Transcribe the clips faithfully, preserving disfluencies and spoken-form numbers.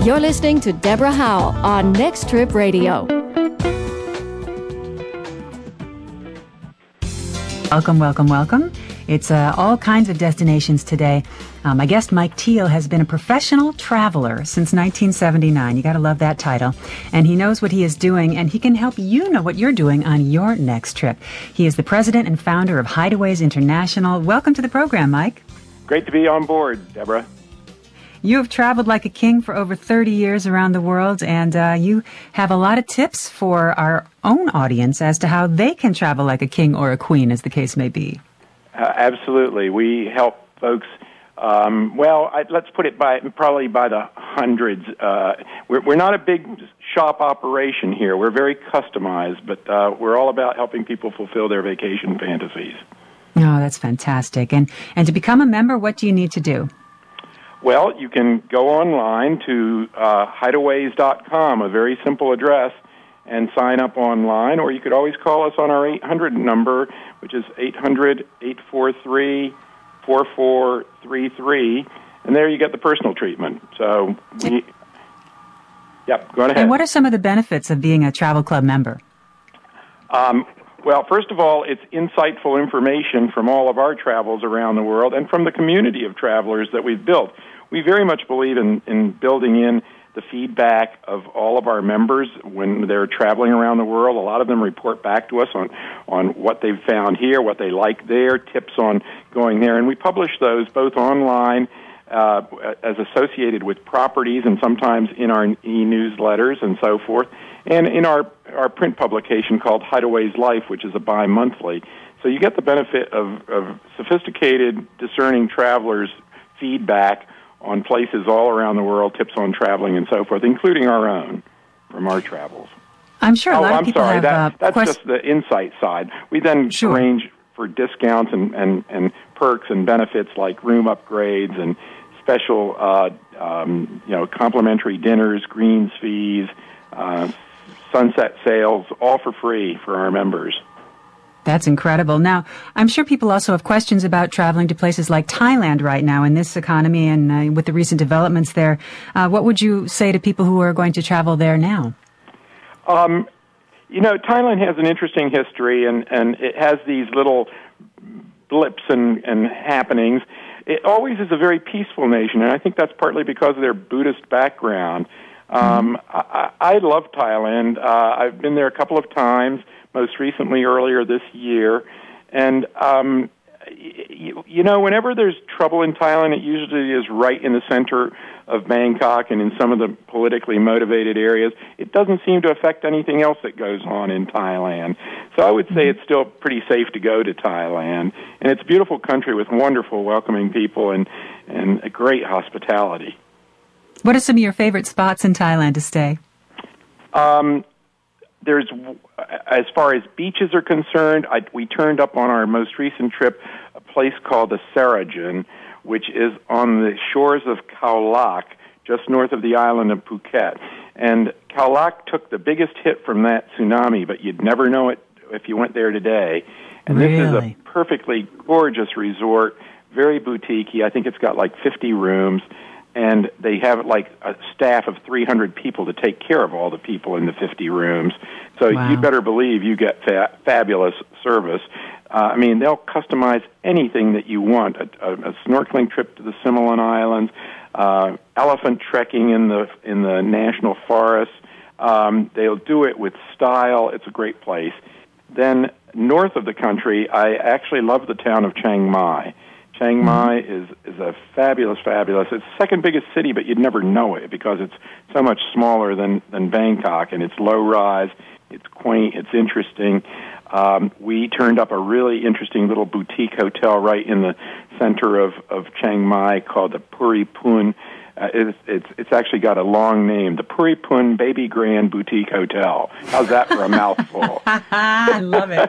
You're listening to Deborah Howell on Next Trip Radio. Welcome, welcome, welcome. It's uh, all kinds of destinations today. Um, my guest, Mike Teal, has been a professional traveler since nineteen seventy-nine. You got to love that title. And he knows what he is doing, and he can help you know what you're doing on your next trip. He is the president and founder of Hideaways International. Welcome to the program, Mike. Great to be on board, Deborah. You have traveled like a king for over thirty years around the world, and uh, you have a lot of tips for our own audience as to how they can travel like a king or a queen, as the case may be. Uh, absolutely. We help folks, um, well, I, let's put it by probably by the hundreds. Uh, we're, we're not a big shop operation here. We're very customized, but uh, we're all about helping people fulfill their vacation fantasies. Oh, that's fantastic. And, and to become a member, what do you need to do? Well, you can go online to uh, hideaways dot com, a very simple address, and sign up online, or you could always call us on our eight hundred number, which is eight hundred, eight four three, four four three three, and there you get the personal treatment. So, we, yep, go ahead. And what are some of the benefits of being a travel club member? Um, well, first of all, it's insightful information from all of our travels around the world and from the community of travelers that we've built. We very much believe in, in building in the feedback of all of our members when they're traveling around the world. A lot of them report back to us on, on what they've found here, what they like there, tips on going there. And we publish those both online uh, as associated with properties and sometimes in our e-newsletters and so forth, and in our, our print publication called Hideaways Life, which is a bi-monthly. So you get the benefit of, of sophisticated, discerning travelers' feedback on places all around the world, tips on traveling and so forth, including our own from our travels. I'm sure a lot oh, of I'm people sorry. have... That, uh, that's quest- just the insight side. We then sure. arrange for discounts and, and, and perks and benefits like room upgrades and special, uh, um, you know, complimentary dinners, greens fees, uh, sunset sales, all for free for our members. That's incredible. Now, I'm sure people also have questions about traveling to places like Thailand right now in this economy and uh, with the recent developments there. Uh, what would you say to people who are going to travel there now? Um, you know, Thailand has an interesting history, and, and it has these little blips and, and happenings. It always is a very peaceful nation, and I think that's partly because of their Buddhist background. Um, mm-hmm. I, I love Thailand. Uh, I've been there a couple of times, most recently earlier this year. And, um, you, you know, whenever there's trouble in Thailand, it usually is right in the center of Bangkok and in some of the politically motivated areas. It doesn't seem to affect anything else that goes on in Thailand. So I would say it's still pretty safe to go to Thailand. And it's a beautiful country with wonderful, welcoming people and, and a great hospitality. What are some of your favorite spots in Thailand to stay? Um, there's, as far as beaches are concerned, I, we turned up on our most recent trip a place called the Sarajan, which is on the shores of Khao Lak, just north of the island of Phuket. And Khao Lak took the biggest hit from that tsunami, but you'd never know it if you went there today. And really? This is a perfectly gorgeous resort, very boutique-y. I think it's got like fifty rooms. And they have like a staff of three hundred people to take care of all the people in the fifty rooms. So wow. You better believe you get fa- fabulous service. Uh, I mean, they'll customize anything that you want. A, a, a snorkeling trip to the Similan Islands, uh, elephant trekking in the in the national forest. Um, they'll do it with style. It's a great place. Then north of the country, I actually love the town of Chiang Mai. Chiang Mai is, is a fabulous, fabulous. It's the second biggest city, but you'd never know it because it's so much smaller than, than Bangkok, and it's low-rise, it's quaint, it's interesting. Um, we turned up a really interesting little boutique hotel right in the center of, of Chiang Mai called the Puri Pun. Uh, it's, it's, it's actually got a long name, the Puri Pun Baby Grand Boutique Hotel. How's that for a mouthful? I love it.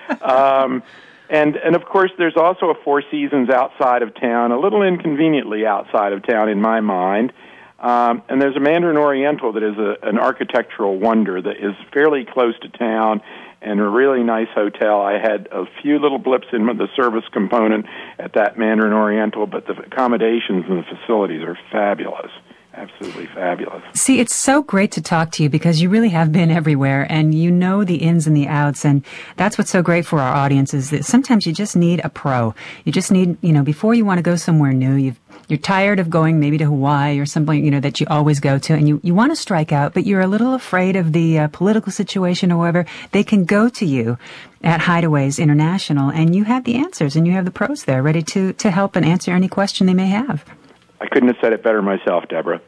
um, And, and of course, there's also a Four Seasons outside of town, a little inconveniently outside of town in my mind. Um, and there's a Mandarin Oriental that is a, an architectural wonder that is fairly close to town and a really nice hotel. I had a few little blips in the service component at that Mandarin Oriental, but the accommodations and the facilities are fabulous, Absolutely fabulous. See, it's so great to talk to you because you really have been everywhere and you know the ins and the outs, and that's what's so great for our audience is that sometimes you just need a pro. You just need, you know, before you want to go somewhere new, you've, you're tired of going maybe to Hawaii or something, you know, that you always go to, and you, you want to strike out, but you're a little afraid of the uh, political situation or whatever. They can go to you at Hideaways International, and you have the answers, and you have the pros there ready to, to help and answer any question they may have. I couldn't have said it better myself, Deborah.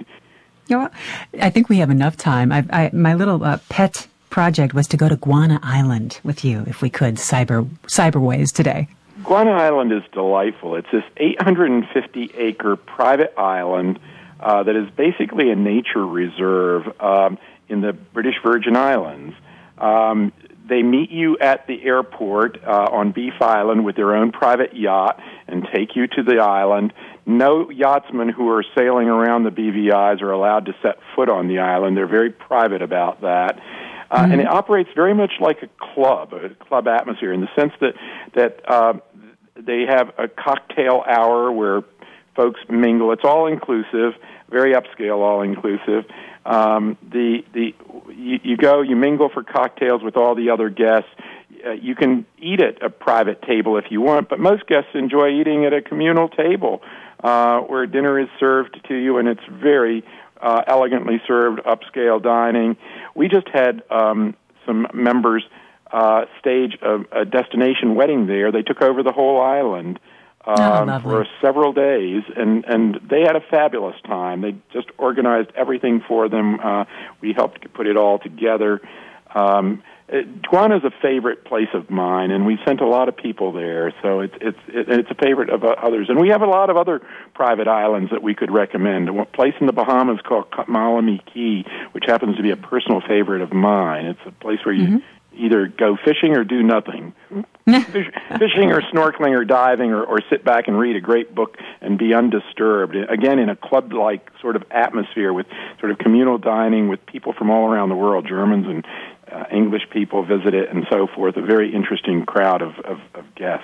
You know, I think we have enough time. I, I, my little uh, pet project was to go to Guana Island with you, if we could, cyber cyberways today. Guana Island is delightful. It's this eight hundred fifty acre private island uh, that is basically a nature reserve um, in the British Virgin Islands. Um, they meet you at the airport uh, on Beef Island with their own private yacht and take you to the island. No yachtsmen who are sailing around the B V Is are allowed to set foot on the island. They're very private about that. Uh, mm-hmm. And it operates very much like a club, a club atmosphere, in the sense that, that uh, they have a cocktail hour where folks mingle. It's all-inclusive, very upscale all-inclusive. Um, the the you, you go, you mingle for cocktails with all the other guests. Uh, you can eat at a private table if you want, but most guests enjoy eating at a communal table uh, where dinner is served to you, and it's very uh, elegantly served, upscale dining. We just had um, some members uh, stage a, a destination wedding there. They took over the whole island um, oh, for several days, and, and they had a fabulous time. They just organized everything for them. Uh, we helped put it all together. Um, Guana is a favorite place of mine, and we sent a lot of people there, so it's it's it, it's a favorite of uh, others. And we have a lot of other private islands that we could recommend. A place in the Bahamas called Malami Key, which happens to be a personal favorite of mine. It's a place where you mm-hmm. either go fishing or do nothing. Fish, fishing or snorkeling or diving or, or sit back and read a great book and be undisturbed. Again, in a club-like sort of atmosphere with sort of communal dining with people from all around the world, Germans and uh, English people visit it and so forth. A very interesting crowd of, of, of guests.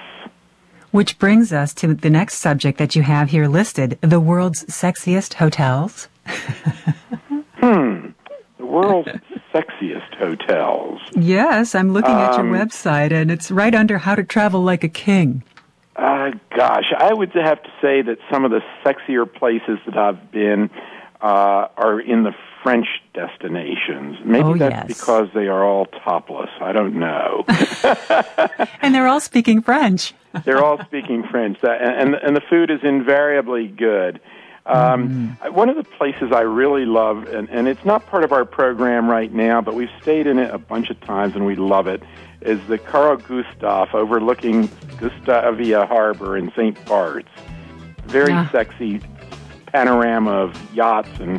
Which brings us to the next subject that you have here listed, the world's sexiest hotels. hmm. The world's sexiest hotels. Yes, I'm looking um, at your website, and it's right under How to Travel Like a King. Uh, gosh, I would have to say that some of the sexier places that I've been uh, are in the French destinations. Maybe oh, that's yes. because they are all topless. I don't know. And they're all speaking French. They're all speaking French, and, and, and the food is invariably good. Um, mm. One of the places I really love, and, and it's not part of our program right now, but we've stayed in it a bunch of times and we love it, is the Carl Gustaf overlooking Gustavia Harbor in Saint Bart's. Very yeah. sexy panorama of yachts and...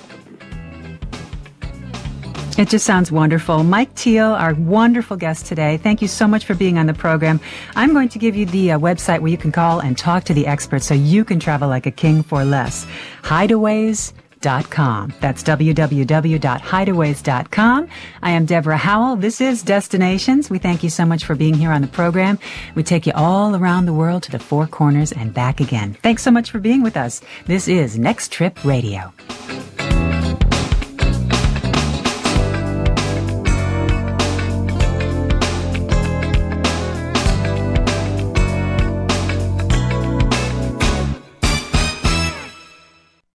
It just sounds wonderful. Mike Teal, our wonderful guest today, thank you so much for being on the program. I'm going to give you the uh, website where you can call and talk to the experts so you can travel like a king for less. hideaways dot com. That's w w w dot hideaways dot com. I am Deborah Howell. This is Destinations. We thank you so much for being here on the program. We take you all around the world to the four corners and back again. Thanks so much for being with us. This is Next Trip Radio.